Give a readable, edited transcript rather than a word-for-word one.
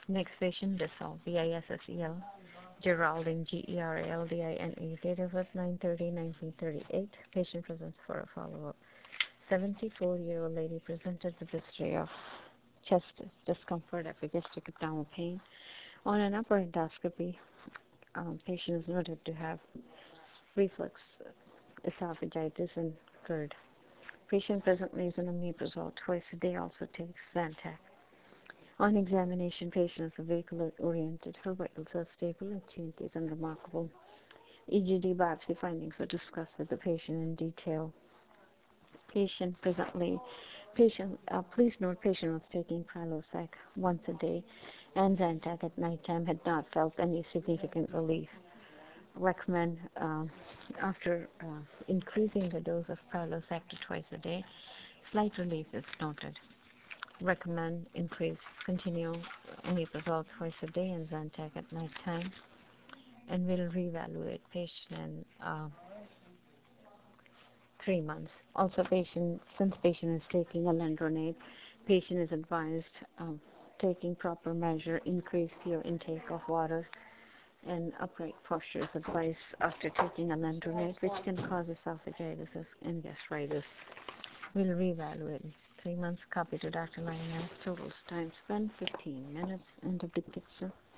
Next patient, Bissell, Bissel, Geraldine, Geraldine, date of birth 9/30/1938. Patient presents for a follow-up. 74-year-old lady presented with history of chest discomfort, epigastric abdominal pain. On an upper endoscopy, patient is noted to have reflux esophagitis and GERD. Patient presently is on omeprazole twice a day, also takes Zantac. On examination, patient is vehicle-oriented. Her vitals are stable and change is unremarkable. EGD biopsy findings were discussed with the patient in detail. Patient presently, please note patient was taking Prilosec once a day and Zantac at nighttime, had not felt any significant relief. Recommend after increasing the dose of Prilosec to twice a day, slight relief is noted. Recommend continue omeprazole twice a day and Zantac at nighttime, and will reevaluate patient in 3 months. Also, since patient is taking alendronate, patient is advised taking proper measure, increase your intake of water, and upright posture is advised after taking alendronate, which can cause esophagitis and gastritis. We'll reevaluate. 3 months, copy to Dr. Lioness. Total time spent 15 minutes. End of the picture.